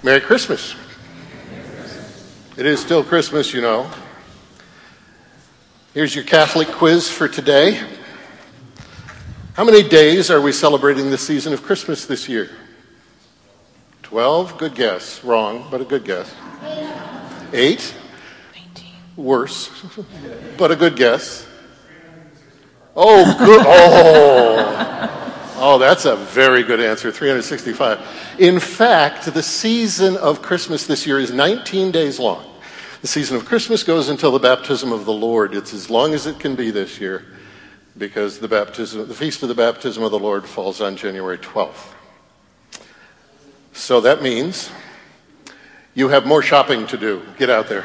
Merry Christmas. It is still Christmas, you know. Here's your Catholic quiz for today. How many days are we celebrating the season of Christmas this year? 12? Good guess. Wrong, but a good guess. 8? 19. Worse, but a good guess. Oh, good. Oh, that's a very good answer, 365. In fact, the season of Christmas this year is 19 days long. The season of Christmas goes until the baptism of the Lord. It's as long as it can be this year because the feast of the baptism of the Lord falls on January 12th. So that means you have more shopping to do. Get out there.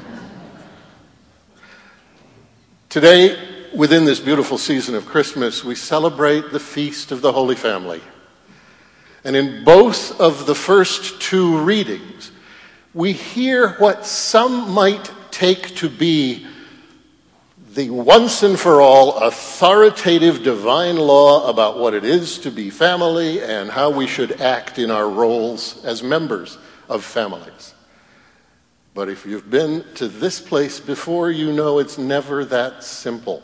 Today, within this beautiful season of Christmas, we celebrate the Feast of the Holy Family. And in both of the first two readings, we hear what some might take to be the once and for all authoritative divine law about what it is to be family and how we should act in our roles as members of families. But if you've been to this place before, you know it's never that simple.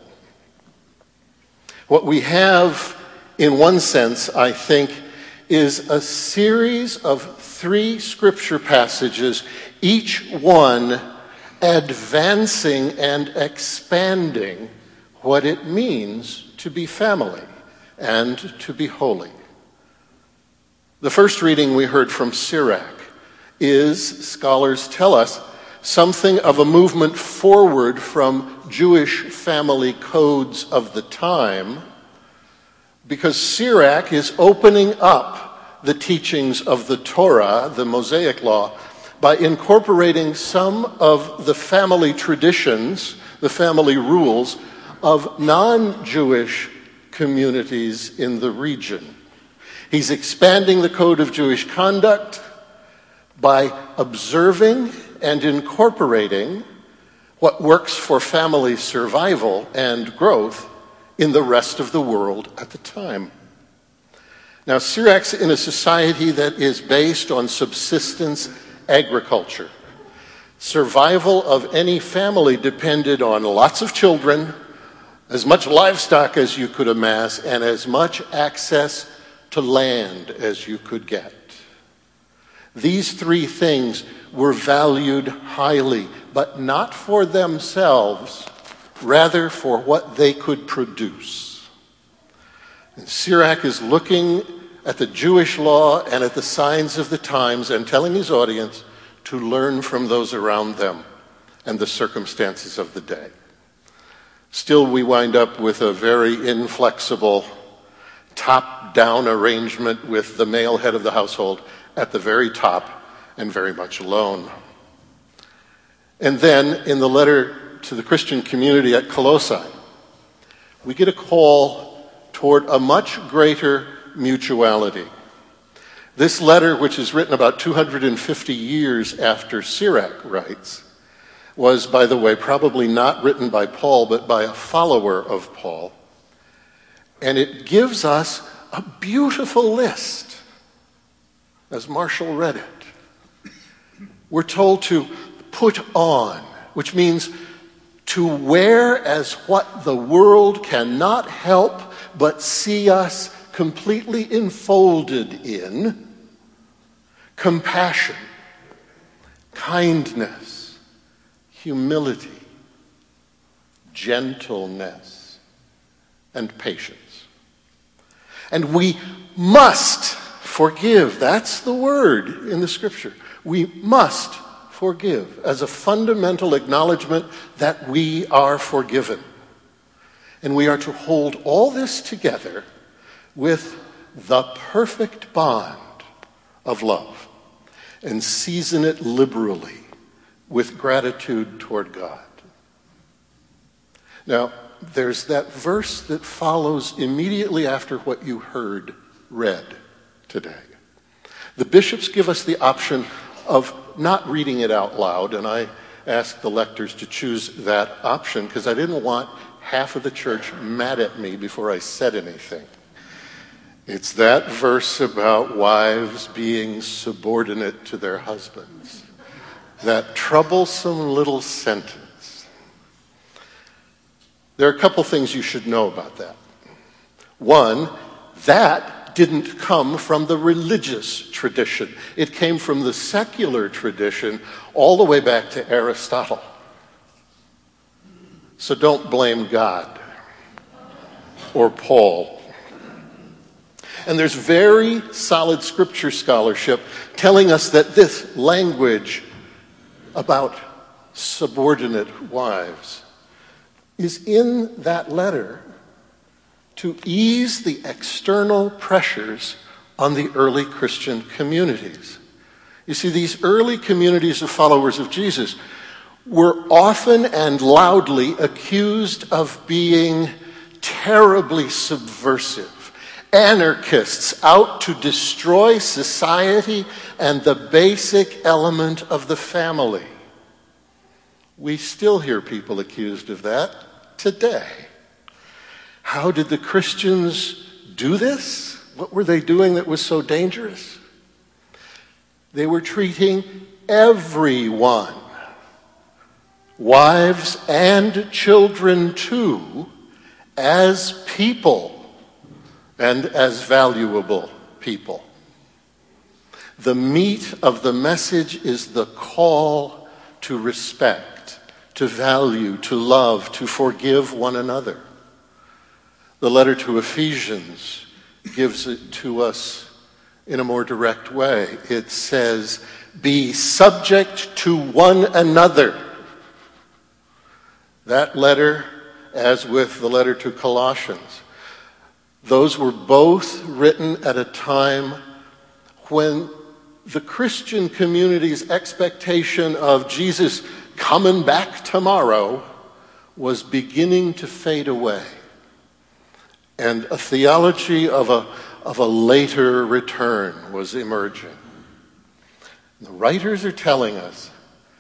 What we have, in one sense, I think, is a series of 3 scripture passages, each one advancing and expanding what it means to be family and to be holy. The first reading we heard from Sirach is, scholars tell us, something of a movement forward from Jewish family codes of the time, because Sirach is opening up the teachings of the Torah, the Mosaic Law, by incorporating some of the family traditions, the family rules of non-Jewish communities in the region. He's expanding the code of Jewish conduct by observing and incorporating what works for family survival and growth in the rest of the world at the time. Now, Sirach's in a society that is based on subsistence agriculture. Survival of any family depended on lots of children, as much livestock as you could amass, and as much access to land as you could get. These 3 things were valued highly, but not for themselves, rather for what they could produce. And Sirach is looking at the Jewish law and at the signs of the times and telling his audience to learn from those around them and the circumstances of the day. Still, we wind up with a very inflexible top-down arrangement with the male head of the household at the very top and very much alone. And then, in the letter to the Christian community at Colossae, we get a call toward a much greater mutuality. This letter, which is written about 250 years after Sirach writes, was, by the way, probably not written by Paul, but by a follower of Paul. And it gives us a beautiful list, as Marshall read it. We're told to put on, which means to wear as what the world cannot help but see us completely enfolded in: compassion, kindness, humility, gentleness, and patience. And we must forgive. That's the word in the scripture. We must forgive as a fundamental acknowledgement that we are forgiven. And we are to hold all this together with the perfect bond of love and season it liberally with gratitude toward God. Now, there's that verse that follows immediately after what you heard read today. The bishops give us the option of not reading it out loud, and I asked the lectors to choose that option because I didn't want half of the church mad at me before I said anything. It's that verse about wives being subordinate to their husbands. That troublesome little sentence. There are a couple things you should know about that. One, that didn't come from the religious tradition. It came from the secular tradition all the way back to Aristotle. So don't blame God or Paul. And there's very solid scripture scholarship telling us that this language about subordinate wives is in that letter to ease the external pressures on the early Christian communities. You see, these early communities of followers of Jesus were often and loudly accused of being terribly subversive, anarchists out to destroy society and the basic element of the family. We still hear people accused of that today. How did the Christians do this? What were they doing that was so dangerous? They were treating everyone, wives and children too, as people and as valuable people. The meat of the message is the call to respect, to value, to love, to forgive one another. The letter to Ephesians gives it to us in a more direct way. It says, "Be subject to one another." That letter, as with the letter to Colossians, those were both written at a time when the Christian community's expectation of Jesus coming back tomorrow was beginning to fade away. And a theology of a later return was emerging. The writers are telling us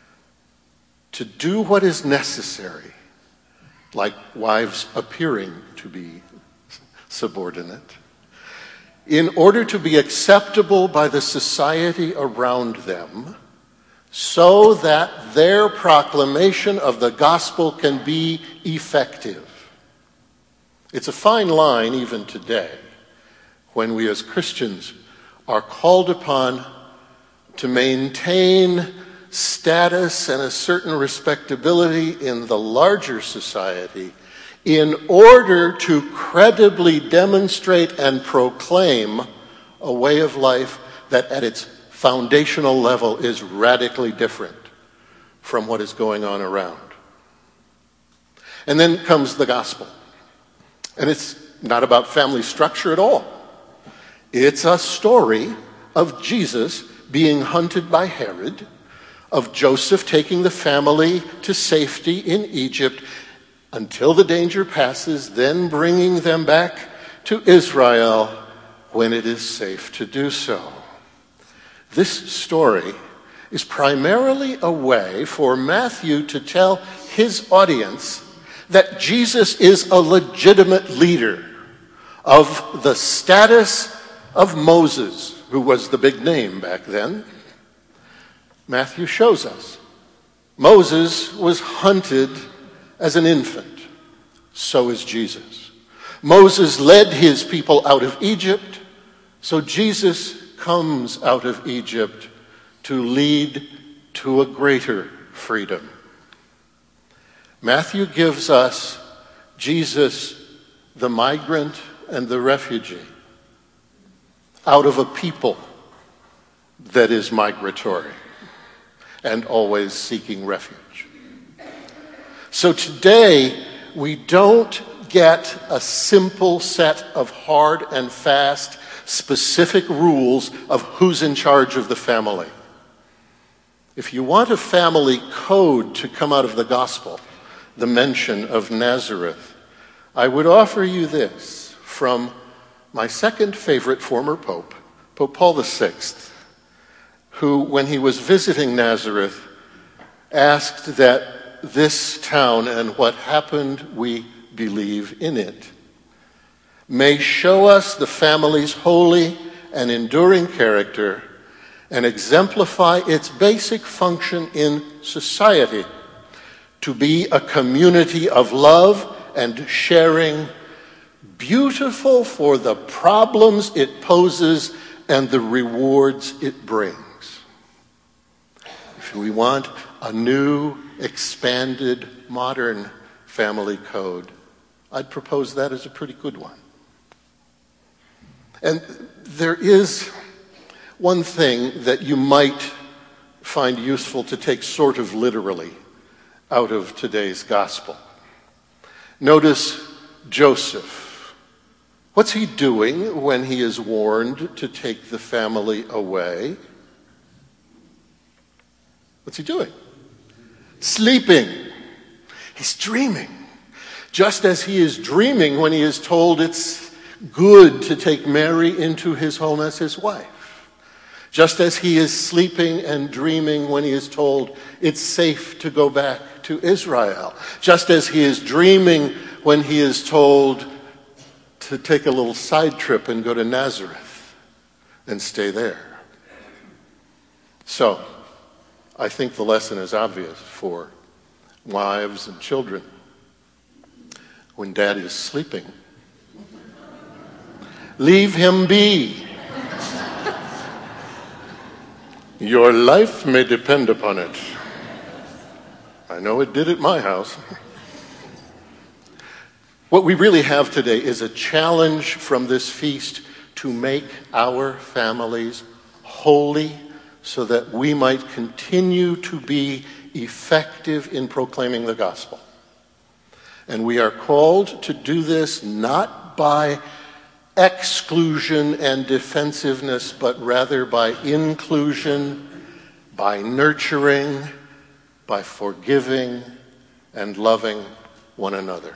to do what is necessary, like wives appearing to be subordinate, in order to be acceptable by the society around them, so that their proclamation of the gospel can be effective. It's a fine line even today when we as Christians are called upon to maintain status and a certain respectability in the larger society in order to credibly demonstrate and proclaim a way of life that at its foundational level is radically different from what is going on around. And then comes the gospel. And it's not about family structure at all. It's a story of Jesus being hunted by Herod, of Joseph taking the family to safety in Egypt until the danger passes, then bringing them back to Israel when it is safe to do so. This story is primarily a way for Matthew to tell his audience that Jesus is a legitimate leader of the status of Moses, who was the big name back then. Matthew shows us Moses was hunted as an infant. So is Jesus. Moses led his people out of Egypt. So Jesus comes out of Egypt to lead to a greater freedom. Matthew gives us Jesus, the migrant and the refugee, out of a people that is migratory and always seeking refuge. So today, we don't get a simple set of hard and fast, specific rules of who's in charge of the family. If you want a family code to come out of the gospel, the mention of Nazareth, I would offer you this from my second favorite former pope, Pope Paul VI, who, when he was visiting Nazareth, asked that this town and what happened, we believe in it. may show us the family's holy and enduring character and exemplify its basic function in society, to be a community of love and sharing, beautiful for the problems it poses and the rewards it brings. If we want a new, expanded, modern family code, I'd propose that as a pretty good one. And there is one thing that you might find useful to take sort of literally out of today's gospel. Notice Joseph. What's he doing when he is warned to take the family away? What's he doing? Sleeping. He's dreaming. Just as he is dreaming when he is told it's good to take Mary into his home as his wife. Just as he is sleeping and dreaming when he is told it's safe to go back to Israel. Just as he is dreaming when he is told to take a little side trip and go to Nazareth and stay there. So, I think the lesson is obvious for wives and children. When dad is sleeping, leave him be. Your life may depend upon it. I know it did at my house. What we really have today is a challenge from this feast to make our families holy so that we might continue to be effective in proclaiming the gospel. And we are called to do this not by exclusion and defensiveness, but rather by inclusion, by nurturing, by forgiving and loving one another.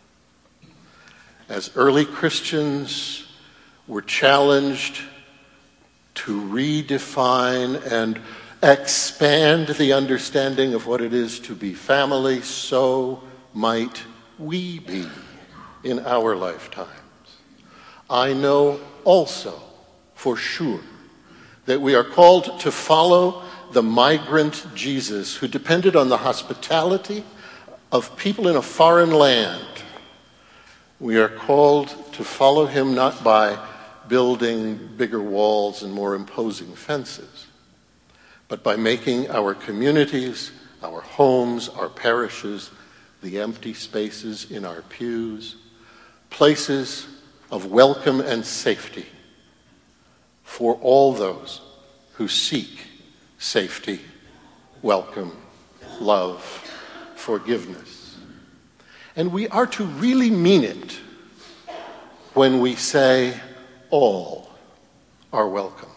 As early Christians were challenged to redefine and expand the understanding of what it is to be family, so might we be in our lifetimes. I know also for sure that we are called to follow the migrant Jesus who depended on the hospitality of people in a foreign land. We are called to follow him not by building bigger walls and more imposing fences, but by making our communities, our homes, our parishes, the empty spaces in our pews, places of welcome and safety for all those who seek safety, welcome, love, forgiveness. And we are to really mean it when we say all are welcome.